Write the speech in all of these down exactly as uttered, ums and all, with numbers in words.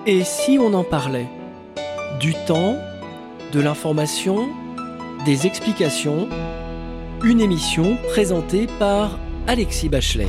Et si on en parlait? Du temps, de l'information, des explications, une émission présentée par Alexis Bachelet.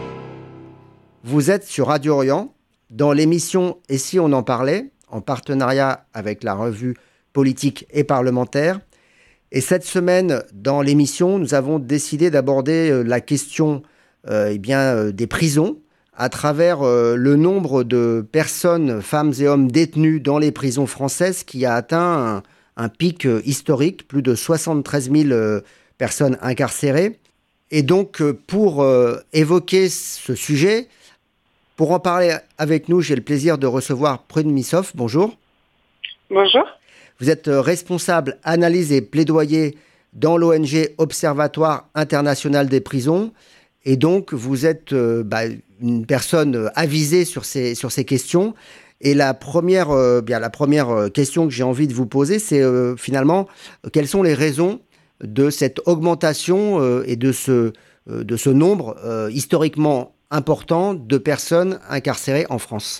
Vous êtes sur Radio Orient, dans l'émission « Et si on en parlait ?», en partenariat avec la revue politique et parlementaire. Et cette semaine, dans l'émission, nous avons décidé d'aborder la question euh, eh bien, euh, des prisons à travers euh, le nombre de personnes, femmes et hommes détenus dans les prisons françaises qui a atteint un, un pic euh, historique, plus de soixante-treize mille euh, personnes incarcérées. Et donc, euh, pour euh, évoquer ce sujet, pour en parler avec nous, j'ai le plaisir de recevoir Prune Missoff. Bonjour. Bonjour. Vous êtes responsable analyse et plaidoyer dans l'O N G Observatoire international des prisons. Et donc, vous êtes euh, bah, une personne avisée sur ces, sur ces questions. Et la première, euh, bien, la première question que j'ai envie de vous poser, c'est euh, finalement, quelles sont les raisons de cette augmentation euh, et de ce, euh, de ce nombre euh, historiquement important de personnes incarcérées en France?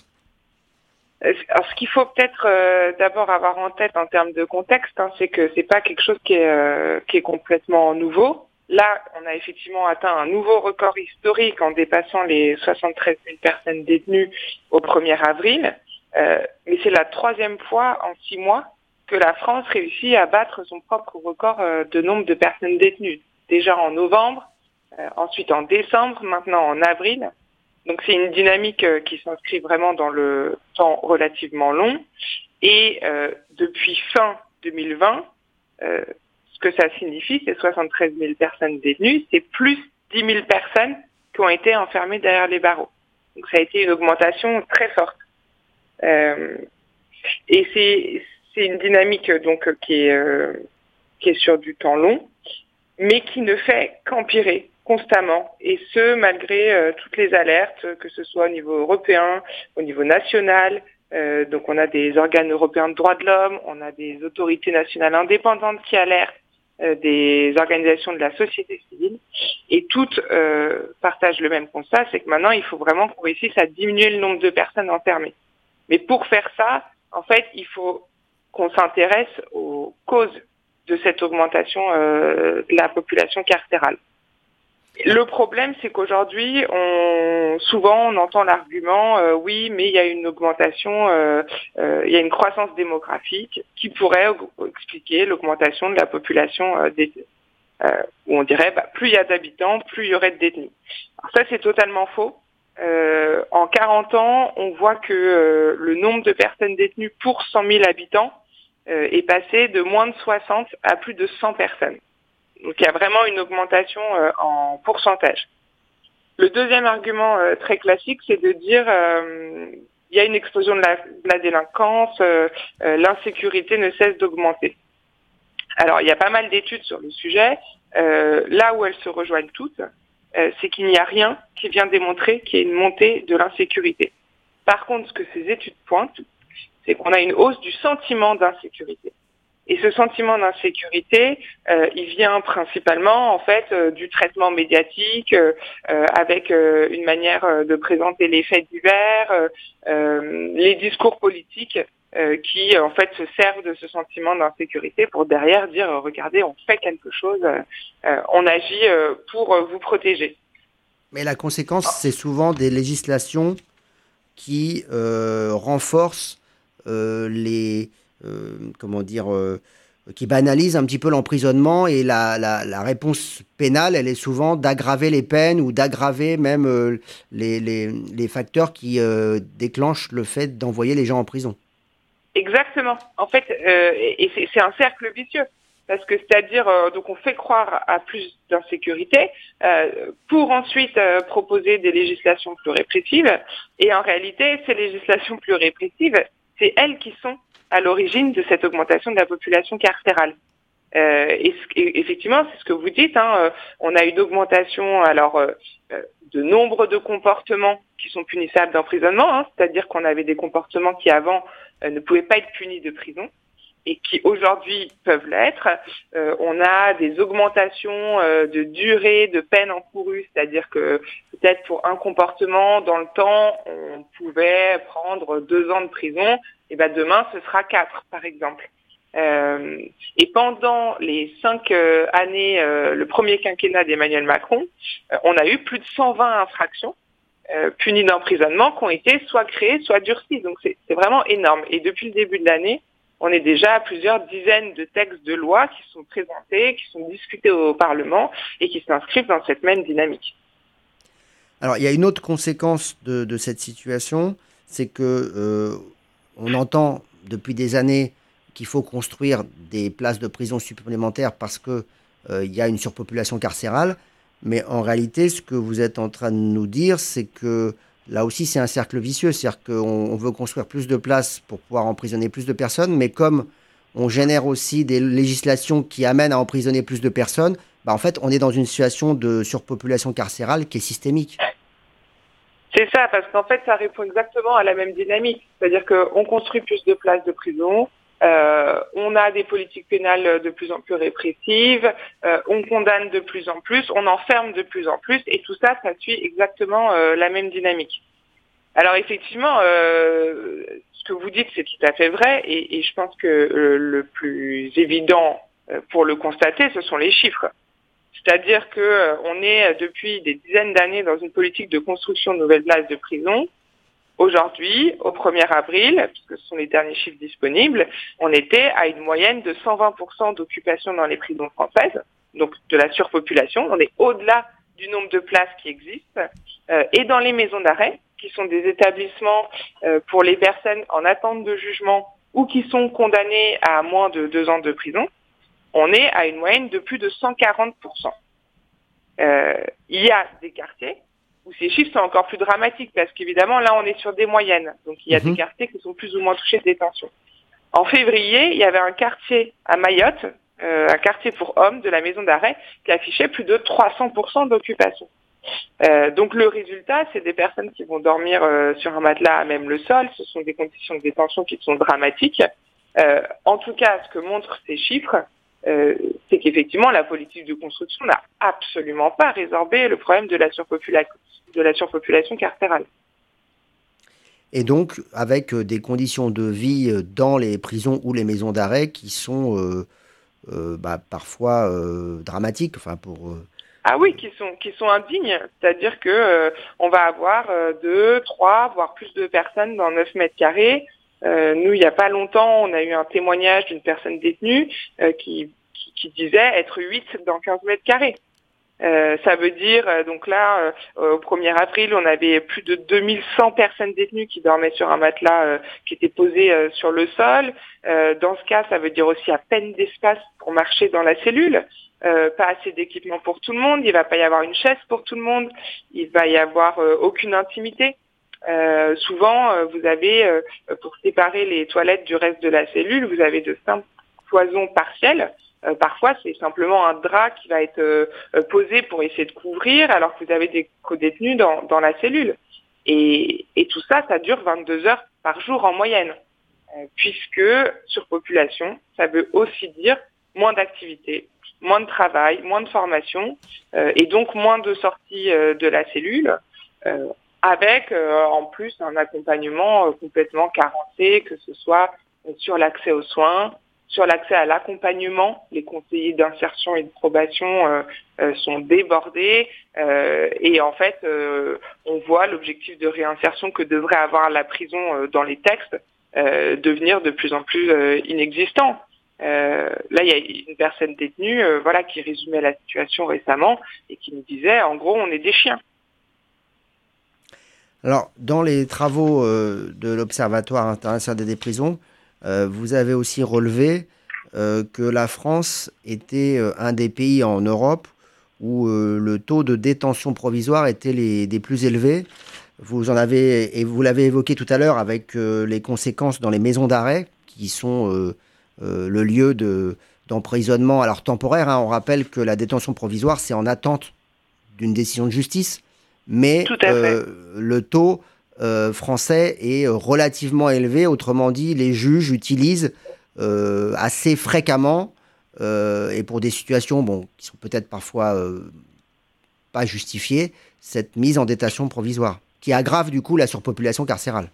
Alors, ce qu'il faut peut-être euh, d'abord avoir en tête en termes de contexte, hein, c'est que c'est pas quelque chose qui est, euh, qui est complètement nouveau. Là, on a effectivement atteint un nouveau record historique en dépassant les soixante-treize mille personnes détenues au premier avril. Euh, mais c'est la troisième fois en six mois que la France réussit à battre son propre record euh, de nombre de personnes détenues. Déjà en novembre, euh, ensuite en décembre, maintenant en avril. Donc c'est une dynamique euh, qui s'inscrit vraiment dans le temps relativement long. Et euh, depuis fin deux mille vingt, euh, ce que ça signifie, c'est soixante-treize mille personnes détenues, c'est plus dix mille personnes qui ont été enfermées derrière les barreaux. Donc ça a été une augmentation très forte. Euh, et c'est, c'est une dynamique donc qui est, euh, qui est sur du temps long, mais qui ne fait qu'empirer constamment, et ce, malgré euh, toutes les alertes, que ce soit au niveau européen, au niveau national. Euh, donc on a des organes européens de droits de l'homme, on a des autorités nationales indépendantes qui alertent, euh, des organisations de la société civile, et toutes euh, partagent le même constat, c'est que maintenant il faut vraiment qu'on réussisse à diminuer le nombre de personnes enfermées. Mais pour faire ça, en fait, il faut qu'on s'intéresse aux causes de cette augmentation euh, de la population carcérale. Le problème, c'est qu'aujourd'hui, on, souvent, on entend l'argument, euh, oui, mais il y a une augmentation, euh, euh, il y a une croissance démographique qui pourrait expliquer l'augmentation de la population euh, détenue. Euh, où on dirait, bah, plus il y a d'habitants, plus il y aurait de détenus. Alors ça, c'est totalement faux. Euh, en quarante ans, on voit que euh, le nombre de personnes détenues pour cent mille habitants euh, est passé de moins de soixante à plus de cent personnes. Donc il y a vraiment une augmentation euh, en pourcentage. Le deuxième argument euh, très classique, c'est de dire euh, il y a une explosion de la, de la délinquance, euh, euh, l'insécurité ne cesse d'augmenter. Alors il y a pas mal d'études sur le sujet. Euh, là où elles se rejoignent toutes, euh, c'est qu'il n'y a rien qui vient démontrer qu'il y ait une montée de l'insécurité. Par contre, ce que ces études pointent, c'est qu'on a une hausse du sentiment d'insécurité. Et ce sentiment d'insécurité, euh, il vient principalement en fait euh, du traitement médiatique, euh, euh, avec euh, une manière euh, de présenter les faits divers, euh, euh, les discours politiques euh, qui en fait se servent de ce sentiment d'insécurité pour derrière dire euh, regardez, on fait quelque chose, euh, on agit euh, pour euh, vous protéger. Mais la conséquence, c'est souvent des législations qui euh, renforcent euh, les Euh, comment dire, euh, qui banalise un petit peu l'emprisonnement, et la, la, la réponse pénale, elle est souvent d'aggraver les peines ou d'aggraver même euh, les, les, les facteurs qui euh, déclenchent le fait d'envoyer les gens en prison. Exactement. En fait, euh, et c'est, c'est un cercle vicieux. Parce que c'est-à-dire, euh, donc on fait croire à plus d'insécurité euh, pour ensuite euh, proposer des législations plus répressives. Et en réalité, ces législations plus répressives, c'est elles qui sont à l'origine de cette augmentation de la population carcérale. Euh, et, et effectivement, c'est ce que vous dites, hein, euh, on a une augmentation alors euh, de nombre de comportements qui sont punissables d'emprisonnement, hein, c'est-à-dire qu'on avait des comportements qui avant euh, ne pouvaient pas être punis de prison. et qui aujourd'hui peuvent l'être. Euh, on a des augmentations euh, de durée de peine encourue, c'est-à-dire que peut-être pour un comportement dans le temps, on pouvait prendre deux ans de prison, et ben demain ce sera quatre par exemple. Euh, et pendant les cinq euh, années, euh, le premier quinquennat d'Emmanuel Macron, euh, on a eu plus de cent vingt infractions euh, punies d'emprisonnement qui ont été soit créées, soit durcies. Donc c'est, c'est vraiment énorme. Et depuis le début de l'année, on est déjà à plusieurs dizaines de textes de loi qui sont présentés, qui sont discutés au Parlement et qui s'inscrivent dans cette même dynamique. Alors il y a une autre conséquence de, de cette situation, c'est que euh, on entend depuis des années qu'il faut construire des places de prison supplémentaires parce qu'il euh, y a une surpopulation carcérale. Mais en réalité, ce que vous êtes en train de nous dire, c'est que là aussi, c'est un cercle vicieux. C'est-à-dire qu'on on veut construire plus de places pour pouvoir emprisonner plus de personnes. Mais comme on génère aussi des législations qui amènent à emprisonner plus de personnes, bah en fait, on est dans une situation de surpopulation carcérale qui est systémique. C'est ça, parce qu'en fait, ça répond exactement à la même dynamique. C'est-à-dire qu'on construit plus de places de prison. Euh, on a des politiques pénales de plus en plus répressives, euh, on condamne de plus en plus, on enferme de plus en plus, et tout ça, ça suit exactement euh, la même dynamique. Alors effectivement, euh, ce que vous dites, c'est tout à fait vrai, et, et je pense que euh, le plus évident euh, pour le constater, ce sont les chiffres. C'est-à-dire que euh, on est depuis des dizaines d'années dans une politique de construction de nouvelles places de prison. Aujourd'hui, au premier avril, puisque ce sont les derniers chiffres disponibles, on était à une moyenne de cent vingt pour cent d'occupation dans les prisons françaises, donc de la surpopulation. On est au-delà du nombre de places qui existent. Euh, et dans les maisons d'arrêt, qui sont des établissements euh, pour les personnes en attente de jugement ou qui sont condamnées à moins de deux ans de prison, on est à une moyenne de plus de cent quarante pour cent. Euh, il y a des quartiers où ces chiffres sont encore plus dramatiques, parce qu'évidemment, là, on est sur des moyennes. Donc, il y a mmh. des quartiers qui sont plus ou moins touchés de détention. En février, il y avait un quartier à Mayotte, euh, un quartier pour hommes de la maison d'arrêt, qui affichait plus de trois cents pour cent d'occupation. Euh, donc, le résultat, c'est des personnes qui vont dormir euh, sur un matelas à même le sol. Ce sont des conditions de détention qui sont dramatiques. Euh, en tout cas, ce que montrent ces chiffres, Euh, c'est qu'effectivement, la politique de construction n'a absolument pas résorbé le problème de la, surpopula- de la surpopulation carcérale. Et donc, avec euh, des conditions de vie euh, dans les prisons ou les maisons d'arrêt qui sont euh, euh, bah, parfois euh, dramatiques. Enfin, pour, euh... Ah oui, qui sont, qui sont indignes. C'est-à-dire qu'on euh, va avoir euh, deux, trois, voire plus de personnes dans neuf mètres carrés. Euh, nous, il n'y a pas longtemps, on a eu un témoignage d'une personne détenue euh, qui, qui, qui disait être huit dans quinze mètres carrés. Euh, ça veut dire, euh, donc là, euh, au premier avril, on avait plus de deux mille cent personnes détenues qui dormaient sur un matelas euh, qui était posé euh, sur le sol. Euh, dans ce cas, ça veut dire aussi à peine d'espace pour marcher dans la cellule. Euh, pas assez d'équipement pour tout le monde. Il va pas y avoir une chaise pour tout le monde. Il va y avoir euh, aucune intimité. Euh, souvent, euh, vous avez, euh, pour séparer les toilettes du reste de la cellule, vous avez de simples cloisons partielles. Euh, parfois, c'est simplement un drap qui va être euh, posé pour essayer de couvrir, alors que vous avez des co-détenus dans, dans la cellule. Et, et tout ça, ça dure vingt-deux heures par jour en moyenne, euh, puisque surpopulation, ça veut aussi dire moins d'activité, moins de travail, moins de formation, euh, et donc moins de sorties euh, de la cellule. Euh, avec euh, en plus un accompagnement euh, complètement carencé, que ce soit euh, sur l'accès aux soins, sur l'accès à l'accompagnement. Les conseillers d'insertion et de probation euh, euh, sont débordés euh, et en fait euh, on voit l'objectif de réinsertion que devrait avoir la prison euh, dans les textes euh, devenir de plus en plus euh, inexistant. Euh, là, il y a une personne détenue euh, voilà, qui résumait la situation récemment et qui nous disait, en gros, on est des chiens. Alors, dans les travaux euh, de l'Observatoire international des prisons, euh, vous avez aussi relevé euh, que la France était euh, un des pays en Europe où euh, le taux de détention provisoire était les, des plus élevés. Vous en avez, et vous l'avez évoqué tout à l'heure avec euh, les conséquences dans les maisons d'arrêt, qui sont euh, euh, le lieu de, d'emprisonnement alors temporaire. Hein. On rappelle que la détention provisoire, c'est en attente d'une décision de justice. Mais euh, le taux euh, français est relativement élevé. Autrement dit, les juges utilisent euh, assez fréquemment euh, et pour des situations bon, qui sont peut-être parfois euh, pas justifiées, cette mise en détention provisoire, qui aggrave du coup la surpopulation carcérale.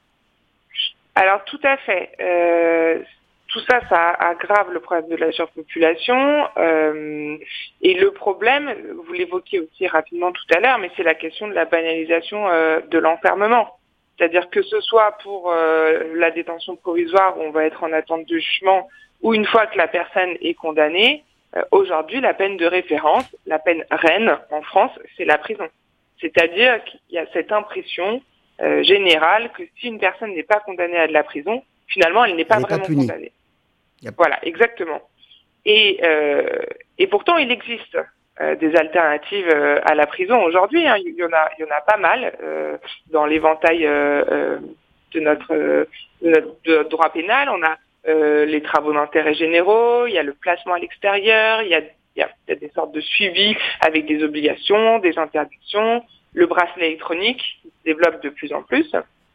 Alors tout à fait. Euh, tout ça, ça aggrave le problème de la surpopulation. Euh, et le problème, vous l'évoquiez aussi rapidement tout à l'heure, mais c'est la question de la banalisation euh, de l'enfermement. C'est-à-dire que ce soit pour euh, la détention provisoire où on va être en attente de jugement, ou une fois que la personne est condamnée, euh, aujourd'hui la peine de référence, la peine reine en France, c'est la prison. C'est-à-dire qu'il y a cette impression euh, générale que si une personne n'est pas condamnée à de la prison, finalement elle n'est pas elle vraiment pas punie. condamnée. Yep. Voilà, exactement. Et, euh, et pourtant il existe Euh, des alternatives euh, à la prison aujourd'hui. Hein. Il y en a, il y en a pas mal euh, dans l'éventail euh, euh, de, notre, euh, de notre de notre droit pénal. On a euh, les travaux d'intérêt généraux, il y a le placement à l'extérieur, il y a, il y a, il y a des sortes de suivi avec des obligations, des interdictions, le bracelet électronique qui se développe de plus en plus.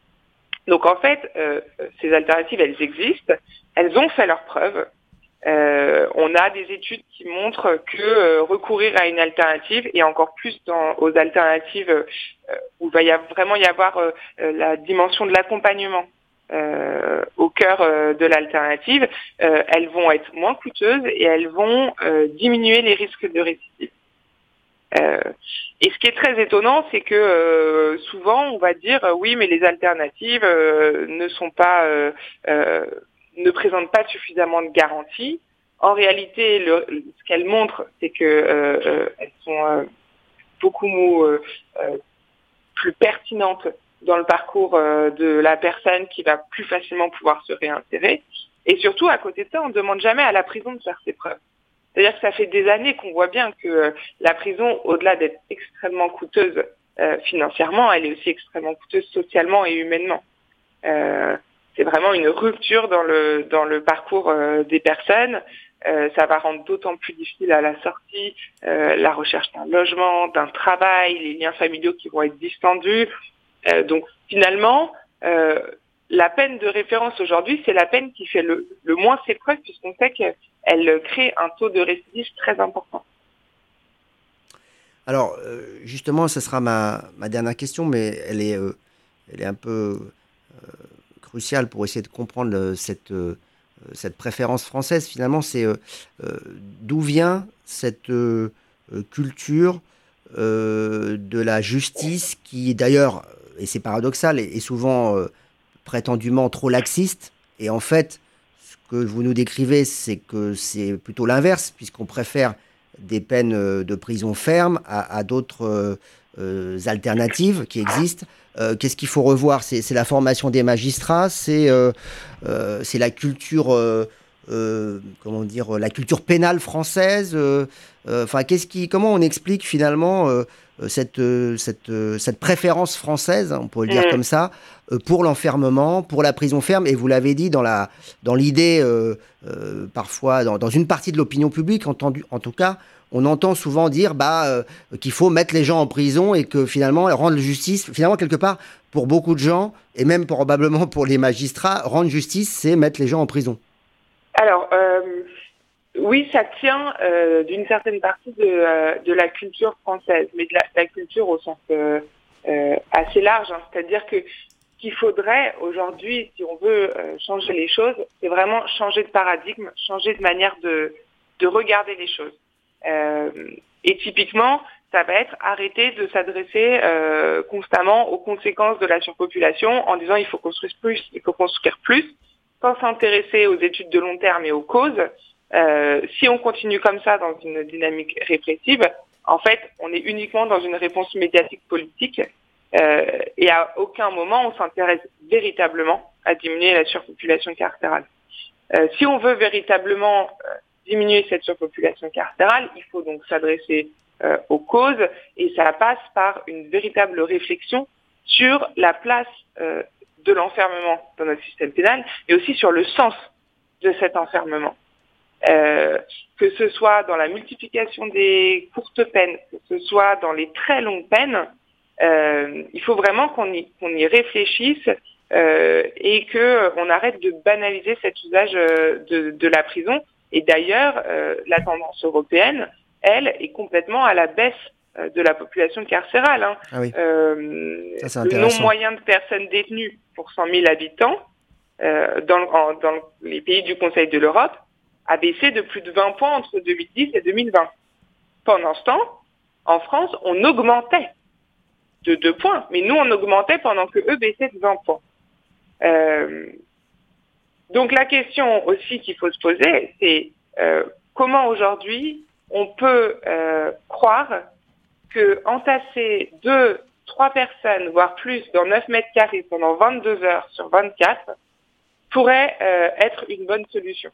Donc en fait, euh, ces alternatives, elles existent, elles ont fait leurs preuves. Euh, on a des études qui montrent que euh, recourir à une alternative, et encore plus dans, aux alternatives euh, où il va y avoir, vraiment y avoir euh, la dimension de l'accompagnement euh, au cœur euh, de l'alternative, euh, elles vont être moins coûteuses et elles vont euh, diminuer les risques de récidive. Euh, et ce qui est très étonnant, c'est que euh, souvent on va dire euh, oui, mais les alternatives euh, ne sont pas euh, euh, ne présentent pas suffisamment de garanties. En réalité, le, ce qu'elles montrent, c'est que euh, euh, elles sont euh, beaucoup euh, euh, plus pertinentes dans le parcours euh, de la personne qui va plus facilement pouvoir se réinsérer. Et surtout, à côté de ça, on ne demande jamais à la prison de faire ses preuves. C'est-à-dire que ça fait des années qu'on voit bien que euh, la prison, au-delà d'être extrêmement coûteuse euh, financièrement, elle est aussi extrêmement coûteuse socialement et humainement. Euh, c'est vraiment une rupture dans le dans le parcours euh, des personnes. Euh, ça va rendre d'autant plus difficile à la sortie euh, la recherche d'un logement, d'un travail, les liens familiaux qui vont être distendus. Euh, donc finalement, euh, la peine de référence aujourd'hui, c'est la peine qui fait le, le moins ses preuves, puisqu'on sait qu'elle crée un taux de récidive très important. Alors justement, ce sera ma, ma dernière question, mais elle est, euh, elle est un peu euh, cruciale pour essayer de comprendre euh, cette, euh, cette préférence française. Finalement, c'est euh, euh, d'où vient cette euh, culture euh, de la justice qui, d'ailleurs, et c'est paradoxal, est, est souvent euh, prétendument trop laxiste. Et en fait, ce que vous nous décrivez, c'est que c'est plutôt l'inverse, puisqu'on préfère des peines de prison ferme à, à d'autres euh, euh, alternatives qui existent. Euh, qu'est-ce qu'il faut revoir? C'est, c'est la formation des magistrats, c'est, euh, euh, c'est la culture, euh, euh, comment dire, la culture pénale française. Euh, euh, enfin, qu'est-ce qui, comment on explique finalement euh, cette, euh, cette, euh, cette préférence française, on pourrait le dire mmh. comme ça, euh, pour l'enfermement, pour la prison ferme? Et vous l'avez dit, dans, la, dans l'idée, euh, euh, parfois, dans, dans une partie de l'opinion publique, entendu, en tout cas, on entend souvent dire bah, euh, qu'il faut mettre les gens en prison et que finalement, rendre justice, finalement, quelque part, pour beaucoup de gens, et même probablement pour les magistrats, rendre justice, c'est mettre les gens en prison. Alors, euh, oui, ça tient euh, d'une certaine partie de, euh, de la culture française, mais de la, la culture au sens euh, euh, assez large. Hein. C'est-à-dire que ce qu'il faudrait aujourd'hui, si on veut euh, changer les choses, c'est vraiment changer de paradigme, changer de manière de, de regarder les choses. Euh, et typiquement, ça va être arrêter de s'adresser euh, constamment aux conséquences de la surpopulation en disant il faut construire plus, il faut construire plus, sans s'intéresser aux études de long terme et aux causes. Euh, si on continue comme ça dans une dynamique répressive, en fait, on est uniquement dans une réponse médiatique politique euh, et à aucun moment on s'intéresse véritablement à diminuer la surpopulation carcérale. Euh, si on veut véritablement euh, diminuer cette surpopulation carcérale, il faut donc s'adresser euh, aux causes, et ça passe par une véritable réflexion sur la place euh, de l'enfermement dans notre système pénal, et aussi sur le sens de cet enfermement. Euh, que ce soit dans la multiplication des courtes peines, que ce soit dans les très longues peines, euh, il faut vraiment qu'on y, qu'on y réfléchisse euh, et que on arrête de banaliser cet usage de, de la prison. Et d'ailleurs, euh, la tendance européenne, elle, est complètement à la baisse de la population carcérale. Hein. Ah oui. euh, Ça, le nombre moyen de personnes détenues pour cent mille habitants euh, dans, en, dans les pays du Conseil de l'Europe a baissé de plus de vingt points entre deux mille dix et deux mille vingt. Pendant ce temps, en France, on augmentait de deux points, mais nous, on augmentait pendant que eux baissaient de vingt points. Euh, donc la question aussi qu'il faut se poser, c'est euh, comment aujourd'hui on peut euh, croire que entasser deux, trois personnes, voire plus, dans neuf mètres carrés pendant vingt-deux heures sur vingt-quatre pourrait euh, être une bonne solution.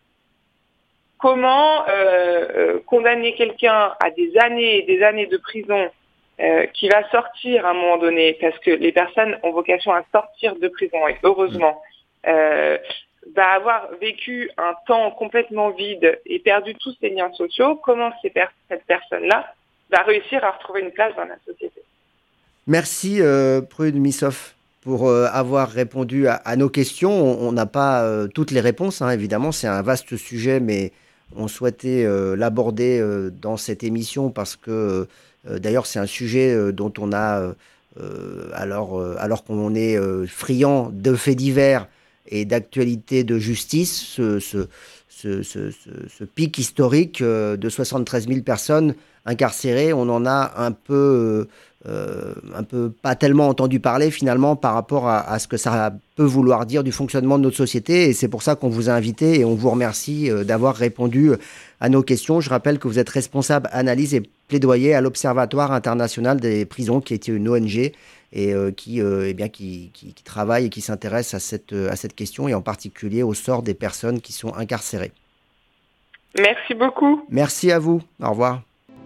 Comment euh, euh, condamner quelqu'un à des années et des années de prison euh, qui va sortir à un moment donné, parce que les personnes ont vocation à sortir de prison, et heureusement, euh, va avoir vécu un temps complètement vide et perdu tous ses liens sociaux, comment ces per- cette personne-là va réussir à retrouver une place dans la société. Merci euh, Prude Missoff pour euh, avoir répondu à, à nos questions. On n'a pas euh, toutes les réponses, hein, évidemment, c'est un vaste sujet, mais on souhaitait euh, l'aborder euh, dans cette émission parce que, euh, d'ailleurs, c'est un sujet euh, dont on a, euh, alors, euh, alors qu'on est euh, friand de faits divers et d'actualité de justice, ce, ce, ce, ce, ce, ce pic historique euh, de soixante-treize mille personnes incarcérées, on en a un peu, euh, un peu pas tellement entendu parler finalement par rapport à, à ce que ça peut vouloir dire du fonctionnement de notre société, et c'est pour ça qu'on vous a invité et on vous remercie euh, d'avoir répondu à nos questions. Je rappelle que vous êtes responsable analyse et plaidoyer à l'Observatoire international des prisons, qui est une O N G et euh, qui, euh, eh bien, qui, qui, qui travaille et qui s'intéresse à cette, à cette question, et en particulier au sort des personnes qui sont incarcérées. Merci beaucoup. Merci à vous. Au revoir.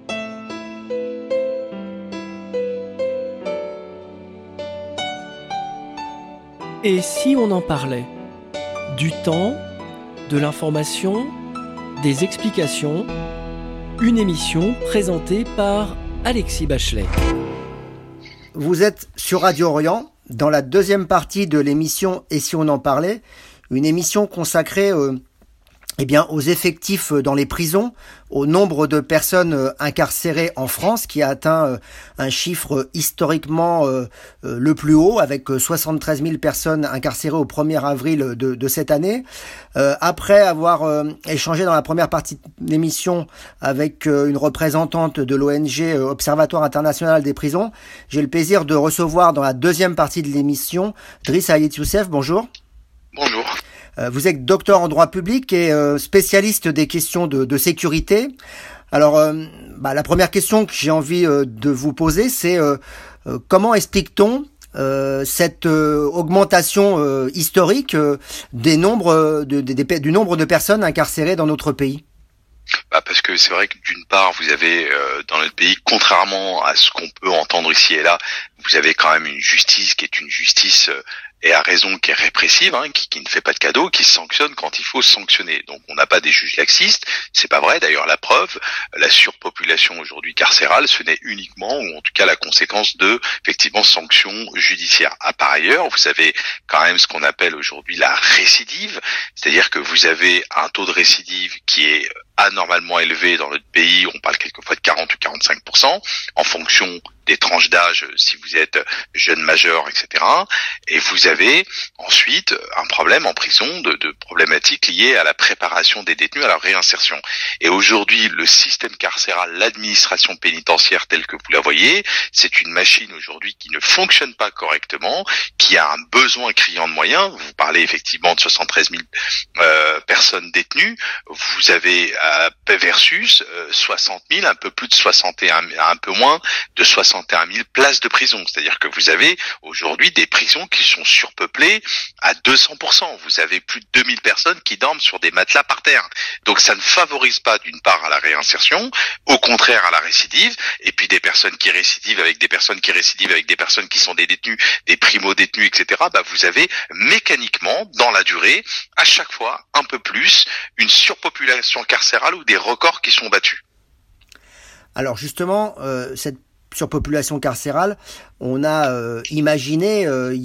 Et si on en parlait? Du temps, de l'information, des explications, une émission présentée par Alexis Bachelet. Vous êtes sur Radio Orient, dans la deuxième partie de l'émission « Et si on en parlait ?», une émission consacrée euh, eh bien, aux effectifs dans les prisons, au nombre de personnes incarcérées en France, qui a atteint euh, un chiffre historiquement euh, euh, le plus haut, avec soixante-treize mille personnes incarcérées au premier avril de, de cette année. Euh, après avoir euh, échangé dans la première partie de l'émission avec euh, une représentante de l'O N G euh, Observatoire international des prisons, j'ai le plaisir de recevoir dans la deuxième partie de l'émission Driss Hayat Youssef. Bonjour. Bonjour. Vous êtes docteur en droit public et spécialiste des questions de, de sécurité. Alors, euh, bah, la première question que j'ai envie euh, de vous poser, c'est euh, euh, comment explique-t-on euh, cette euh, augmentation euh, historique euh, des nombres de, de, de, du nombre de personnes incarcérées dans notre pays? Bah parce que c'est vrai que d'une part, vous avez euh, dans notre pays, contrairement à ce qu'on peut entendre ici et là, vous avez quand même une justice qui est une justice euh, et à raison qui est répressive, hein, qui, qui ne fait pas de cadeaux, qui sanctionne quand il faut sanctionner. Donc on n'a pas des juges laxistes, c'est pas vrai. D'ailleurs la preuve, la surpopulation aujourd'hui carcérale, ce n'est uniquement, ou en tout cas la conséquence de effectivement sanctions judiciaires. À par ailleurs, vous avez quand même ce qu'on appelle aujourd'hui la récidive, c'est-à-dire que vous avez un taux de récidive qui est anormalement élevé dans notre pays. On parle quelquefois de quarante ou quarante-cinq pour cent en fonction des tranches d'âge, si vous êtes jeune majeur, et cetera. Et vous avez ensuite un problème en prison de, de problématiques liées à la préparation des détenus à leur réinsertion. Et aujourd'hui, le système carcéral, l'administration pénitentiaire telle que vous la voyez, c'est une machine aujourd'hui qui ne fonctionne pas correctement, qui a un besoin criant de moyens. Vous parlez effectivement de soixante-treize mille euh, personnes détenues. Vous avez euh, versus euh, soixante mille, un peu plus de soixante et un, un peu moins de soixante et un mille places de prison. C'est-à-dire que vous avez aujourd'hui des prisons qui sont surpeuplées à deux cents pour cent. Vous avez plus de deux mille personnes qui dorment sur des matelas par terre. Donc ça ne favorise pas d'une part à la réinsertion, au contraire à la récidive, et puis des personnes qui récidivent avec des personnes qui récidivent avec des personnes qui sont des détenus, des primo-détenus, et cetera. Bah vous avez mécaniquement, dans la durée, à chaque fois un peu plus, une surpopulation carcérale ou des records qui sont battus. Alors justement, euh, cette surpopulation carcérale, on a euh, imaginé euh, il y a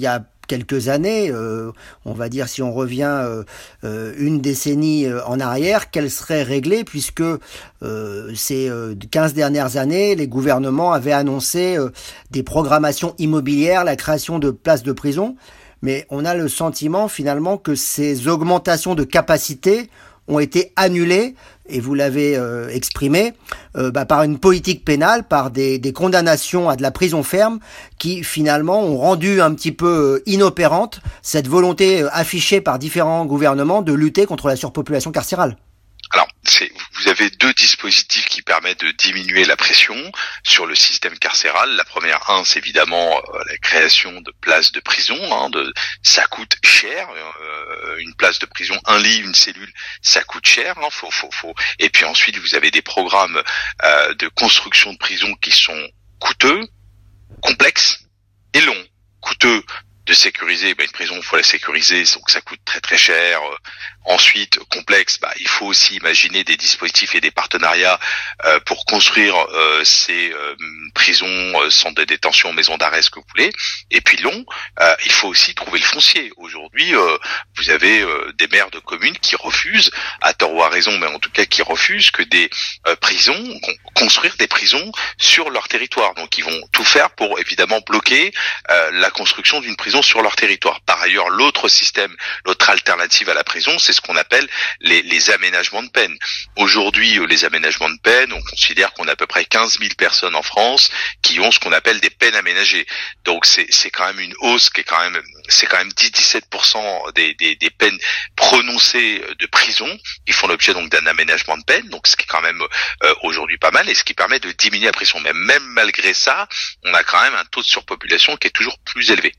quelques années, euh, on va dire si on revient euh, euh, une décennie en arrière, qu'elle serait réglée puisque euh, ces euh, quinze dernières années, les gouvernements avaient annoncé euh, des programmations immobilières, la création de places de prison, mais on a le sentiment finalement que ces augmentations de capacité ont été annulées, et vous l'avez euh, exprimé, euh, bah, par une politique pénale, par des, des condamnations à de la prison ferme qui finalement ont rendu un petit peu euh, inopérante cette volonté euh, affichée par différents gouvernements de lutter contre la surpopulation carcérale. Alors, c'est, vous avez deux dispositifs qui permettent de diminuer la pression sur le système carcéral. La première, un, c'est évidemment euh, la création de places de prison. Hein, de, ça coûte cher. Euh, une place de prison, un lit, une cellule, ça coûte cher. Hein, faut, faut, faut. Et puis ensuite, vous avez des programmes euh, de construction de prison qui sont coûteux, complexes et longs. Coûteux de sécuriser, bah, une prison, il faut la sécuriser, donc ça coûte très très cher. Euh, ensuite, complexe, bah, il faut aussi imaginer des dispositifs et des partenariats euh, pour construire euh, ces euh, prisons, euh, centres de détention, maisons d'arrêt, ce que vous voulez. Et puis long, euh, il faut aussi trouver le foncier. Aujourd'hui, euh, vous avez euh, des maires de communes qui refusent, à tort ou à raison, mais en tout cas qui refusent que des euh, prisons, construire des prisons sur leur territoire. Donc ils vont tout faire pour évidemment bloquer euh, la construction d'une prison sur leur territoire. Par ailleurs, l'autre système, l'autre alternative à la prison, c'est ce qu'on appelle les, les aménagements de peine. Aujourd'hui, les aménagements de peine, on considère qu'on a à peu près quinze mille personnes en France qui ont ce qu'on appelle des peines aménagées. Donc c'est, c'est quand même une hausse qui est quand même, c'est quand même dix à dix-sept pour cent des, des, des peines prononcées de prison qui font l'objet donc d'un aménagement de peine. Donc ce qui est quand même euh, aujourd'hui pas mal et ce qui permet de diminuer la pression. Mais même malgré ça, on a quand même un taux de surpopulation qui est toujours plus élevé.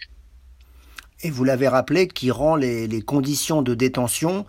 Et vous l'avez rappelé, qui rend les, les conditions de détention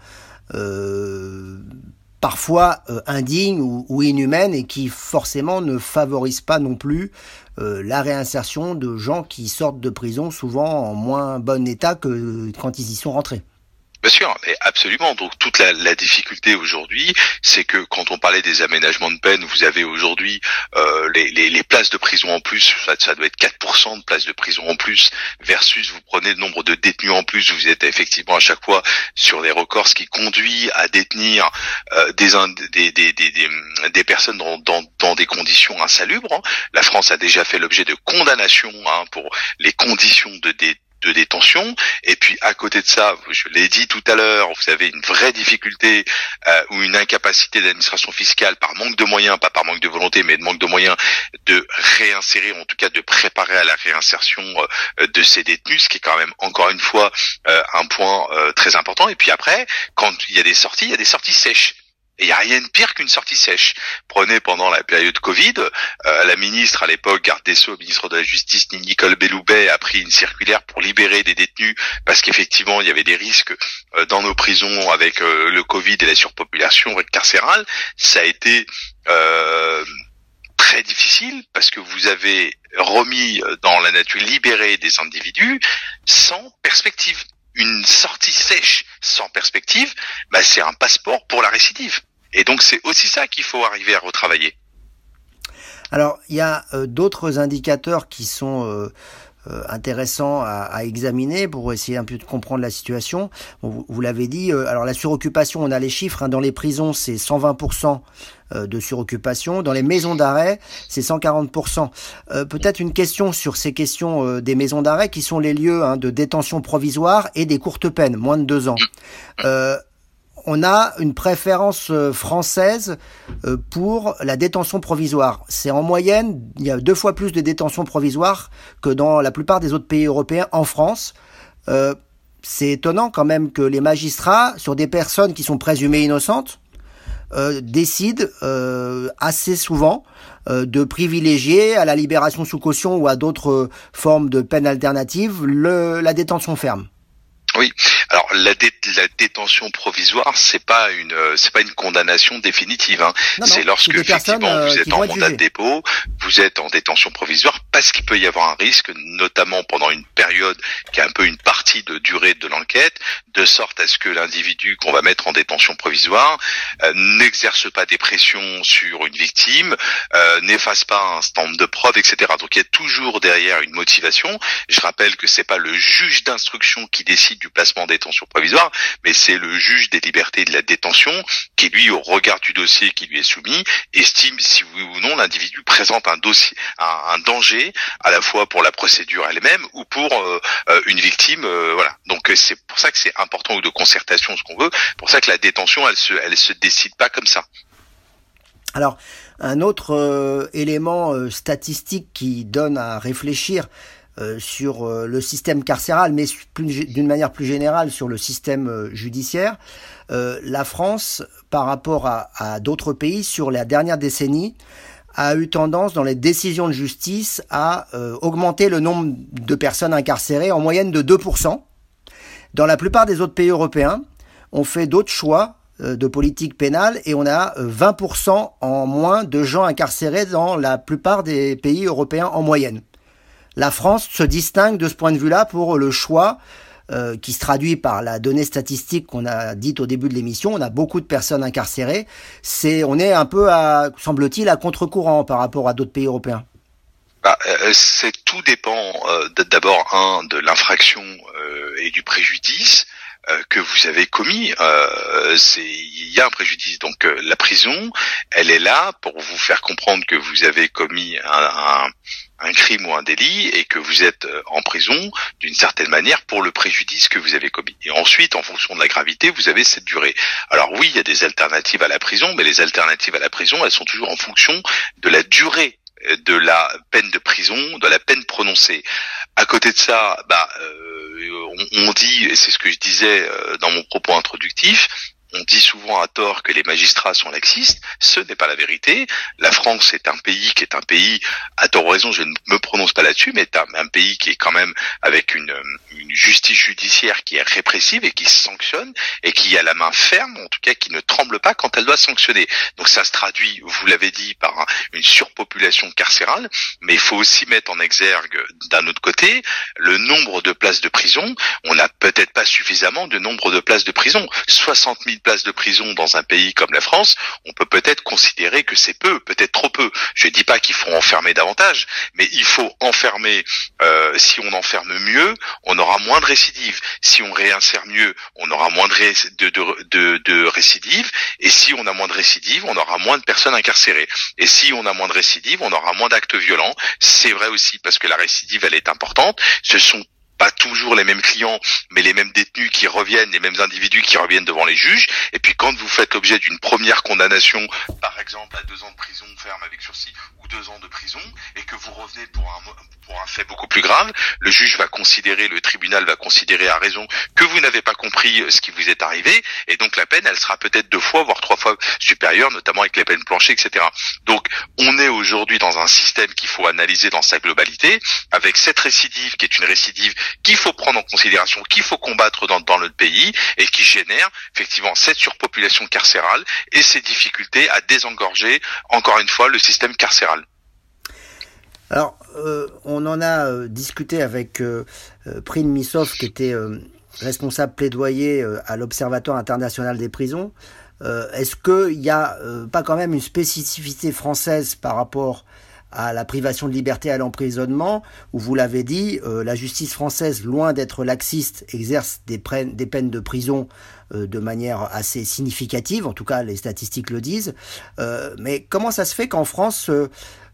euh, parfois euh, indignes ou, ou inhumaines et qui forcément ne favorisent pas non plus euh, la réinsertion de gens qui sortent de prison souvent en moins bon état que quand ils y sont rentrés. Bien sûr, mais absolument. Donc toute la, la difficulté aujourd'hui, c'est que quand on parlait des aménagements de peine, vous avez aujourd'hui euh, les, les, les places de prison en plus, ça, ça doit être quatre pour cent de places de prison en plus, versus vous prenez le nombre de détenus en plus, vous êtes effectivement à chaque fois sur des records, ce qui conduit à détenir euh, des, des, des, des, des, des personnes dans, dans, dans des conditions insalubres. Hein. La France a déjà fait l'objet de condamnations hein, pour les conditions de détention de détention, et puis à côté de ça, je l'ai dit tout à l'heure, vous avez une vraie difficulté euh, ou une incapacité d'administration fiscale par manque de moyens, pas par manque de volonté, mais de manque de moyens de réinsérer, en tout cas de préparer à la réinsertion euh, de ces détenus, ce qui est quand même encore une fois euh, un point euh, très important. Et puis après, quand il y a des sorties, il y a des sorties sèches. Et il n'y a rien de pire qu'une sortie sèche. Prenez pendant la période Covid, euh, la ministre à l'époque, garde des Sceaux, ministre de la Justice, Nicole Belloubet, a pris une circulaire pour libérer des détenus parce qu'effectivement il y avait des risques euh, dans nos prisons avec euh, le Covid et la surpopulation carcérale. Ça a été euh, très difficile parce que vous avez remis dans la nature, libéré des individus sans perspective. Une sortie sèche sans perspective, bah, c'est un passeport pour la récidive. Et donc c'est aussi ça qu'il faut arriver à retravailler. Alors il y a euh, d'autres indicateurs qui sont euh, euh, intéressants à, à examiner pour essayer un peu de comprendre la situation. Bon, vous, vous l'avez dit, euh, alors la suroccupation, on a les chiffres, hein, dans les prisons c'est cent vingt pour cent de suroccupation, dans les maisons d'arrêt c'est cent quarante pour cent. Euh, peut-être une question sur ces questions euh, des maisons d'arrêt qui sont les lieux hein, de détention provisoire et des courtes peines, moins de deux ans. Euh, on a une préférence française pour la détention provisoire. C'est en moyenne, il y a deux fois plus de détention provisoire que dans la plupart des autres pays européens en France. Euh, c'est étonnant quand même que les magistrats, sur des personnes qui sont présumées innocentes, euh, décident euh, assez souvent euh, de privilégier à la libération sous caution ou à d'autres formes de peine alternatives le, la détention ferme. Oui, alors Alors la, dé- la détention provisoire, c'est pas une, euh, c'est pas une condamnation définitive. Hein. Non, c'est non, lorsque c'est des effectivement personnes, euh, vous êtes qui en vont être mandat de jugées. dépôt, vous êtes en détention provisoire parce qu'il peut y avoir un risque, notamment pendant une période qui est un peu une partie de durée de l'enquête, de sorte à ce que l'individu qu'on va mettre en détention provisoire euh, n'exerce pas des pressions sur une victime, euh, n'efface pas un stand de preuve, et cetera. Donc il y a toujours derrière une motivation. Je rappelle que c'est pas le juge d'instruction qui décide du placement en détention provisoire, mais c'est le juge des libertés et de la détention qui, lui, au regard du dossier qui lui est soumis, estime si oui ou non l'individu présente un dossier, un, un danger à la fois pour la procédure elle-même ou pour euh, euh, une victime. Euh, voilà. Donc c'est pour ça que c'est important, ou de concertation, ce qu'on veut. Pour ça que la détention, elle se, elle se décide pas comme ça. Alors, un autre euh, élément euh, statistique qui donne à réfléchir euh, sur euh, le système carcéral, mais plus, d'une manière plus générale sur le système euh, judiciaire, euh, la France, par rapport à, à d'autres pays, sur la dernière décennie, a eu tendance, dans les décisions de justice, à euh, augmenter le nombre de personnes incarcérées en moyenne de deux pour cent. Dans la plupart des autres pays européens, on fait d'autres choix de politique pénale et on a vingt pour cent en moins de gens incarcérés dans la plupart des pays européens en moyenne. La France se distingue de ce point de vue-là pour le choix euh, qui se traduit par la donnée statistique qu'on a dite au début de l'émission. On a beaucoup de personnes incarcérées. C'est, on est un peu, à, semble-t-il, à contre-courant par rapport à d'autres pays européens. Bah, euh, c'est tout dépend euh, d'abord un de l'infraction euh, et du préjudice euh, que vous avez commis. Euh, c'est il y a un préjudice, donc euh, la prison, elle est là pour vous faire comprendre que vous avez commis un, un, un crime ou un délit et que vous êtes en prison d'une certaine manière pour le préjudice que vous avez commis. Et ensuite, en fonction de la gravité, vous avez cette durée. Alors oui, il y a des alternatives à la prison, mais les alternatives à la prison, elles sont toujours en fonction de la durée de la peine de prison, de la peine prononcée. À côté de ça, bah, euh, on, on dit, et c'est ce que je disais euh, dans mon propos introductif, on dit souvent à tort que les magistrats sont laxistes. Ce n'est pas la vérité. La France est un pays qui est un pays, à tort ou raison, je ne me prononce pas là-dessus, mais est un, un pays qui est quand même avec une, une justice judiciaire qui est répressive et qui sanctionne et qui a la main ferme, en tout cas qui ne tremble pas quand elle doit sanctionner. Donc ça se traduit, vous l'avez dit, par une surpopulation carcérale, mais il faut aussi mettre en exergue d'un autre côté le nombre de places de prison. On n'a peut-être pas suffisamment de nombre de places de prison. soixante mille places de prison dans un pays comme la France, on peut peut-être considérer que c'est peu, peut-être trop peu. Je ne dis pas qu'il faut enfermer davantage, mais il faut enfermer, euh, si on enferme mieux, on aura moins de récidives. Si on réinsère mieux, on aura moins de, ré, de, de, de, de récidives. Et si on a moins de récidives, on aura moins de personnes incarcérées. Et si on a moins de récidives, on aura moins d'actes violents. C'est vrai aussi parce que la récidive, elle est importante. Ce sont pas toujours les mêmes clients, mais les mêmes détenus qui reviennent, les mêmes individus qui reviennent devant les juges. Et puis quand vous faites l'objet d'une première condamnation, par exemple à deux ans de prison ferme avec sursis ou deux ans de prison, et que vous revenez pour un, pour un fait beaucoup plus grave, le juge va considérer, le tribunal va considérer à raison que vous n'avez pas compris ce qui vous est arrivé, et donc la peine, elle sera peut-être deux fois, voire trois fois supérieure, notamment avec les peines planchées, et cetera. Donc on est aujourd'hui dans un système qu'il faut analyser dans sa globalité, avec cette récidive qui est une récidive qu'il faut prendre en considération, qu'il faut combattre dans, dans notre pays et qui génère effectivement cette surpopulation carcérale et ces difficultés à désengorger, encore une fois, le système carcéral. Alors, euh, on en a euh, discuté avec euh, euh, Prine Missov, qui était euh, responsable plaidoyer euh, à l'Observatoire international des prisons. Euh, est-ce qu'il n'y a euh, pas quand même une spécificité française par rapport à la privation de liberté, à l'emprisonnement, où vous l'avez dit, euh, la justice française, loin d'être laxiste, exerce des, pre- des peines de prison euh, de manière assez significative, en tout cas les statistiques le disent. Euh, mais comment ça se fait qu'en France, euh,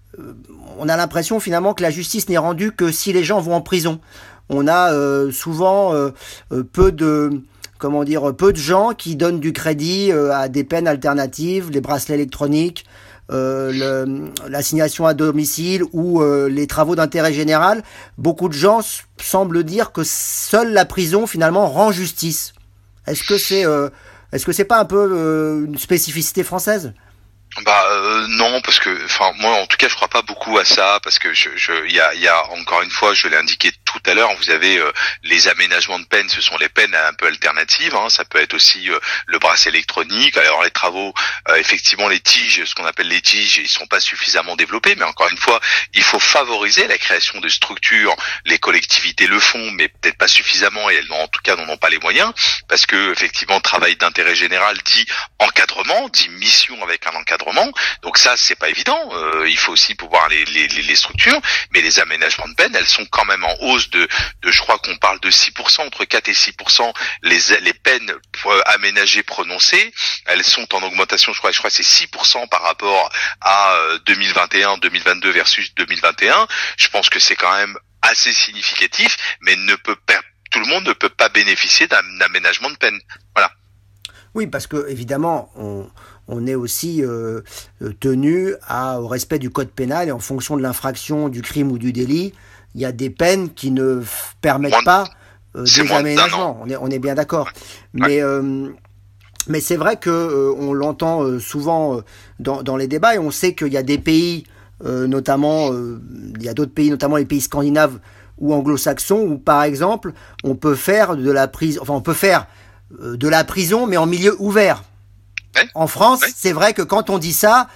on a l'impression finalement que la justice n'est rendue que si les gens vont en prison? On a euh, souvent euh, peu de... comment dire, peu de gens qui donnent du crédit euh, à des peines alternatives, les bracelets électroniques, Euh, le, l'assignation à domicile ou euh, les travaux d'intérêt général. Beaucoup de gens s- semblent dire que seule la prison finalement rend justice. Est-ce que c'est, euh, est-ce que c'est pas un peu euh, une spécificité française? Bah euh, non, parce que, enfin moi en tout cas je crois pas beaucoup à ça, parce que je, je, y a, y a encore une fois, je l'ai indiqué tout tout à l'heure, vous avez euh, les aménagements de peine, ce sont les peines un peu alternatives, hein. Ça peut être aussi euh, le bracelet électronique. Alors les travaux, euh, effectivement les tiges, ce qu'on appelle les tiges, ils sont pas suffisamment développés, mais encore une fois, il faut favoriser la création de structures. Les collectivités le font, mais peut-être pas suffisamment, et elles n'ont, en tout cas n'en ont pas les moyens, parce que effectivement travail d'intérêt général dit encadrement, dit mission avec un encadrement. Donc ça c'est pas évident. Euh, il faut aussi pouvoir les, les, les structures, mais les aménagements de peine, elles sont quand même en hausse de, de je crois qu'on parle de six pour cent, entre quatre et six pour cent les, les peines aménagées prononcées, elles sont en augmentation, je crois, je crois que c'est six pour cent par rapport à deux mille vingt et un, deux mille vingt-deux versus deux mille vingt et un. Je pense que c'est quand même assez significatif, mais ne peut pas, tout le monde ne peut pas bénéficier d'un aménagement de peine. Voilà. Oui, parce que évidemment, on, on est aussi euh, tenu à, au respect du code pénal, et en fonction de l'infraction, du crime ou du délit, il y a des peines qui ne f- permettent moins pas euh, des aménagements. On est, on est bien d'accord. Ouais. Mais, euh, mais c'est vrai que euh, on l'entend euh, souvent euh, dans, dans les débats, et on sait qu'il y a des pays, euh, notamment, euh, il y a d'autres pays, notamment les pays scandinaves ou anglo-saxons, où par exemple, on peut faire de la prison, enfin on peut faire euh, de la prison, mais en milieu ouvert. Ouais. En France, ouais. C'est vrai que quand on dit ça,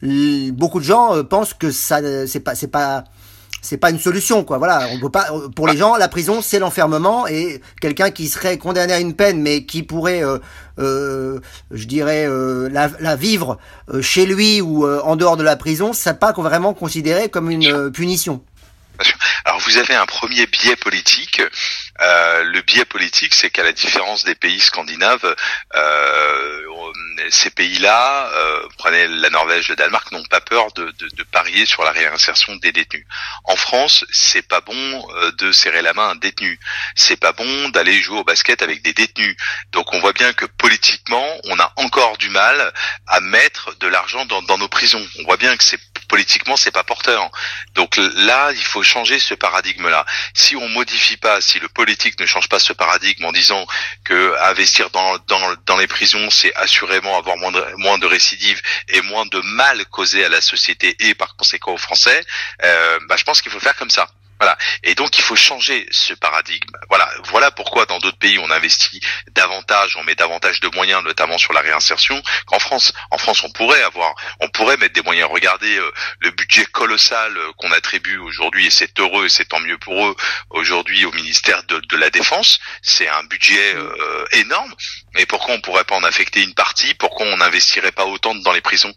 l- beaucoup de gens euh, pensent que ça, c'est pas, c'est pas, c'est pas une solution, quoi. Voilà, on peut pas. Pour les gens, la prison, c'est l'enfermement, et quelqu'un qui serait condamné à une peine, mais qui pourrait, euh, euh, je dirais, euh, la, la vivre euh, chez lui ou euh, en dehors de la prison, c'est pas vraiment considéré comme une euh, punition. Alors vous avez un premier biais politique. Euh, le biais politique, c'est qu'à la différence des pays scandinaves, euh, ces pays-là, euh, prenez la Norvège, le Danemark, n'ont pas peur de, de, de parier sur la réinsertion des détenus. En France, c'est pas bon euh, de serrer la main à un détenu. C'est pas bon d'aller jouer au basket avec des détenus. Donc on voit bien que politiquement, on a encore du mal à mettre de l'argent dans, dans nos prisons. On voit bien que c'est politiquement, c'est pas porteur. Donc là, il faut changer ce paradigme-là. Si on modifie pas, si le politique ne change pas ce paradigme en disant que investir dans dans, dans les prisons, c'est assurément avoir moins de, moins de récidives et moins de mal causé à la société et par conséquent aux Français, euh, bah je pense qu'il faut le faire comme ça. Voilà. Et donc il faut changer ce paradigme. Voilà. Voilà pourquoi dans d'autres pays on investit davantage, on met davantage de moyens, notamment sur la réinsertion, qu'en France. En France, on pourrait avoir, on pourrait mettre des moyens. Regardez euh, le budget colossal euh, qu'on attribue aujourd'hui, et c'est heureux, et c'est tant mieux pour eux aujourd'hui au ministère de, de la Défense. C'est un budget euh, énorme. Et pourquoi on pourrait pas en affecter une partie? Pourquoi on n'investirait pas autant dans les prisons?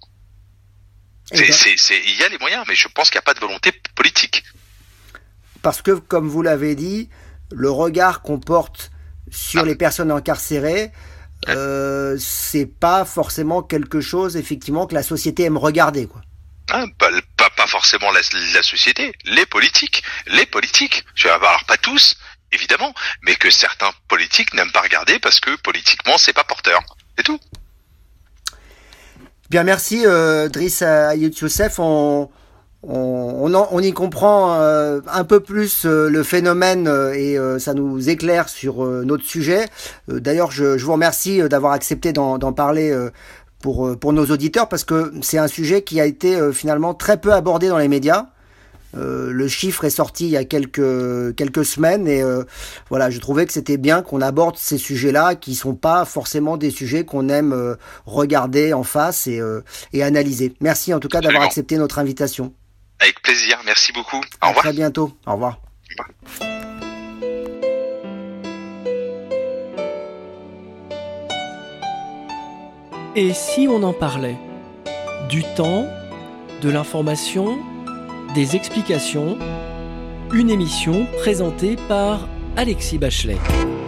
C'est, c'est, c'est, il y a les moyens, mais je pense qu'il n'y a pas de volonté politique. Parce que, comme vous l'avez dit, le regard qu'on porte sur ah. les personnes incarcérées, euh, c'est pas forcément quelque chose, effectivement, que la société aime regarder, quoi. Ah, pas, pas, pas forcément la, la société, les politiques, les politiques. Je vais alors pas tous, évidemment, mais que certains politiques n'aiment pas regarder parce que politiquement, c'est pas porteur. C'est tout. Bien, merci, euh, Driss Ayoub Youssef. On... On, on, on y comprend euh, un peu plus euh, le phénomène euh, et euh, ça nous éclaire sur euh, notre sujet. Euh, d'ailleurs, je, je vous remercie euh, d'avoir accepté d'en, d'en parler euh, pour, euh, pour nos auditeurs, parce que c'est un sujet qui a été euh, finalement très peu abordé dans les médias. Euh, le chiffre est sorti il y a quelques, quelques semaines et euh, voilà, je trouvais que c'était bien qu'on aborde ces sujets-là qui sont pas forcément des sujets qu'on aime euh, regarder en face et, euh, et analyser. Merci en tout cas d'avoir accepté notre invitation. Avec plaisir, merci beaucoup. Au à revoir. À très bientôt. Au revoir. Au revoir. Et si on en parlait? Du temps, de l'information, des explications, une émission présentée par Alexis Bachelet.